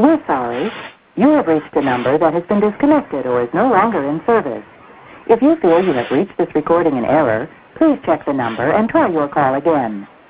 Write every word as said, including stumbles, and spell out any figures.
We're sorry. You have reached a number that has been disconnected or is no longer in service. If you feel you have reached this recording in error, please check the number and try your call again.